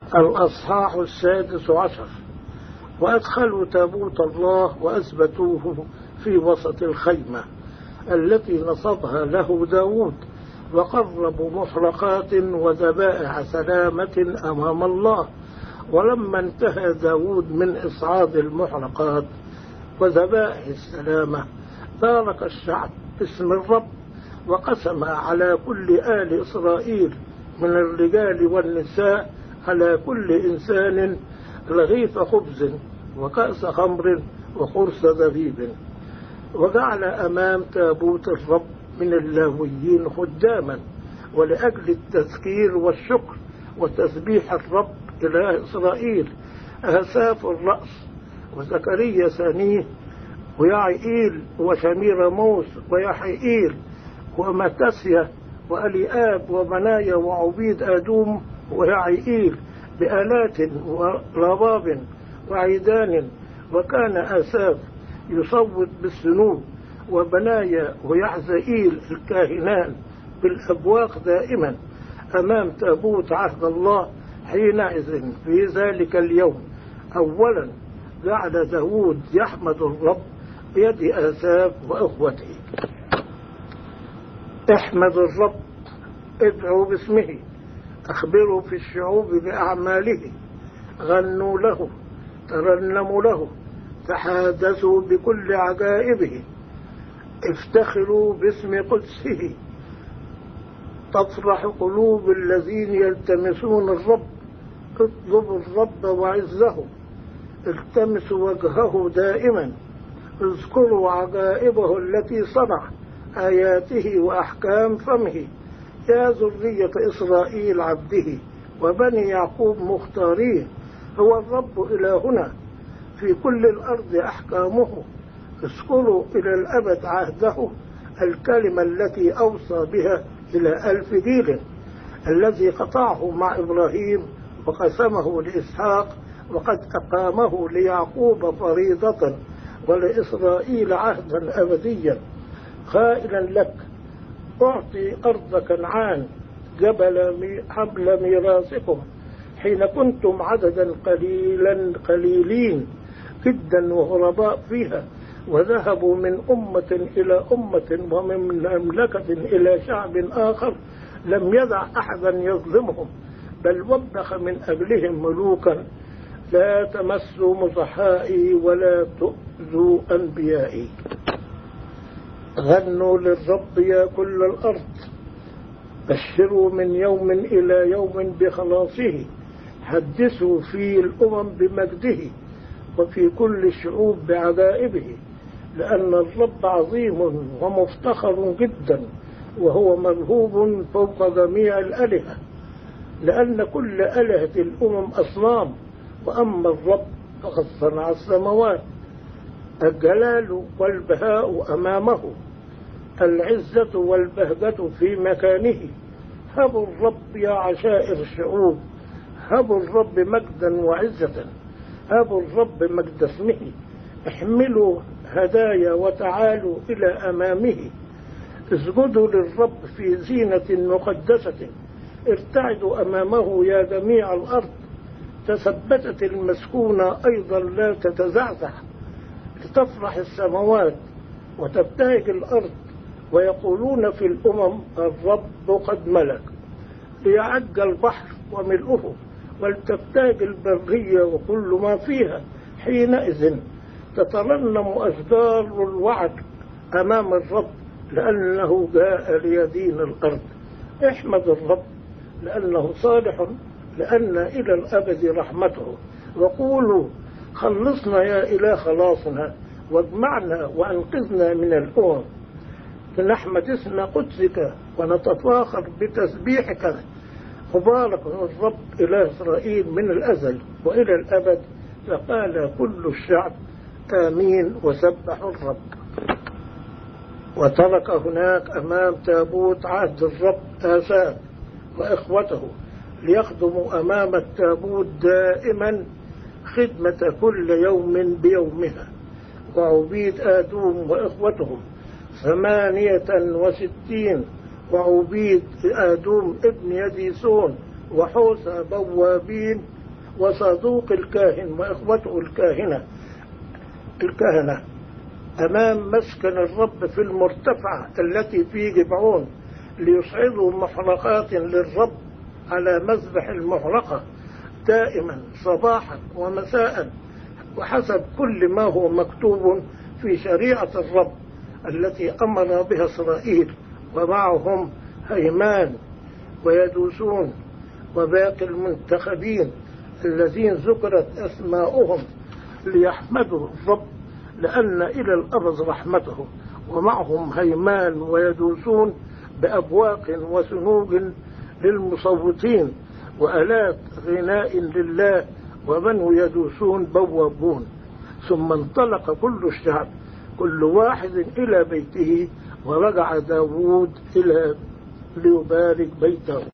الأصحاح 16. وأدخلوا تابوت الله وأثبتوه في وسط الخيمة التي نصبها له داود، وقربوا محرقات وذبائح سلامة أمام الله. ولما انتهى داود من إصعاد المحرقات وذبائح السلامة، بارك الشعب باسم الرب، وقسم على كل آل إسرائيل من الرجال والنساء على كل إنسان رغيف خبز وكأس خمر وخرس زبيب. وجعل أمام تابوت الرب من اللاويين خداما، ولأجل التذكير والشكر وتسبيح الرب إله إسرائيل آساف الرأس وزكريا ثانيه ويعيئيل وشمير موس ويحيئيل ومتسيا وأليآب وبنايا وعبيد آدوم ويعيئيل بآلات ورباب وعيدان. وكان آساف يصوت بالسنون، وبنايا ويحزئيل الكاهنان بالأبواق دائما أمام تابوت عهد الله. حينئذ في ذلك اليوم أولا جعل داود يحمد الرب بيد آساف وأخوته. احمد الرب، ادعوا باسمه، أخبروا في الشعوب بأعماله، غنوا له، ترنموا له، تحادثوا بكل عجائبه، افتخروا باسم قدسه. تفرح قلوب الذين يلتمسون الرب، اطلبوا الرب وعزه، التمسوا وجهه دائما، اذكروا عجائبه التي صنع، آياته وأحكام فمه. يا ذرية إسرائيل عبده وبني يعقوب مختاريه، هو الرب إلهنا في كل الأرض أحكامه. اذكروا إلى الأبد عهده، الكلمة التي أوصى بها إلى 1000 جيل، الذي قطعه مع إبراهيم وقسمه لإسحاق، وقد أقامه ليعقوب فريضة ولإسرائيل عهدا أبديا، قائلا لك أعطي أرض كنعان حبل ميراثكم، حين كنتم عددا قليلين جدا وغرباء فيها، وذهبوا من أمة إلى أمة ومن مملكة إلى شعب آخر، لم يدع أحدا يظلمهم، بل وبخ من أجلهم ملوكا. لا تمسوا مصحائي ولا تؤذوا أنبيائي. غنوا للرب يا كل الأرض، بشروا من يوم إلى يوم بخلاصه، حدثوا في الأمم بمجده وفي كل الشعوب بعجائبه، لأن الرب عظيم ومفتخر جدا، وهو مرهوب فوق جميع الآلهة، لأن كل آلهة الأمم أصنام، وأما الرب فقد صنع السماوات. الجلال والبهاء أمامه، العزة والبهجة في مكانه. هبوا الرب يا عشائر الشعوب، هبوا الرب مجدا وعزة، هبوا الرب مجد اسمه. احملوا هدايا وتعالوا إلى أمامه، اسجدوا للرب في زينة مقدسة، ارتعدوا أمامه يا جميع الأرض. تثبتت المسكونة أيضا لا تتزعزع، لتفرح السماوات وتبتهج الأرض، ويقولون في الأمم الرب قد ملك. ليعج البحر وملؤه، ولتبتهج البرية وكل ما فيها. حينئذ تترنم أشجار الوعد أمام الرب، لأنه جاء ليدين الأرض. احمد الرب لأنه صالح، لأن إلى الأبد رحمته. وقولوا خلصنا يا إله خلاصنا، واجمعنا وأنقذنا من الأمم، لنحمد اسم قدسك ونتفاخر بتسبيحك. مبارك الرب إله إسرائيل من الأزل وإلى الأبد. فقال كل الشعب آمين وسبحوا الرب. وترك هناك أمام تابوت عهد الرب آساف وإخوته، ليخدموا أمام التابوت دائما خدمة كل يوم بيومها. وعبيد آدوم وإخوتهم 68، وعبيد آدوم ابن يديسون وحوسى بوابين وصادوق الكاهن وإخوته الكهنة أمام مسكن الرب في المرتفعة التي في جبعون ليصعدوا محرقات للرب على مذبح المحرقة دائما صباحا ومساء، وحسب كل ما هو مكتوب في شريعة الرب التي أمر بها إسرائيل. ومعهم هيمان ويدوسون وباقي المنتخبين الذين ذكرت أسماؤهم ليحمدوا الرب لأن إلى الأرض رحمته. ومعهم هيمان ويدوسون بأبواق وسنوج للمصوتين وآلات غناء لله، وبنو يدوسون بوابون. ثم انطلق كل الشعب كل واحد إلى بيته، ورجع داود إلى ليبارك بيته.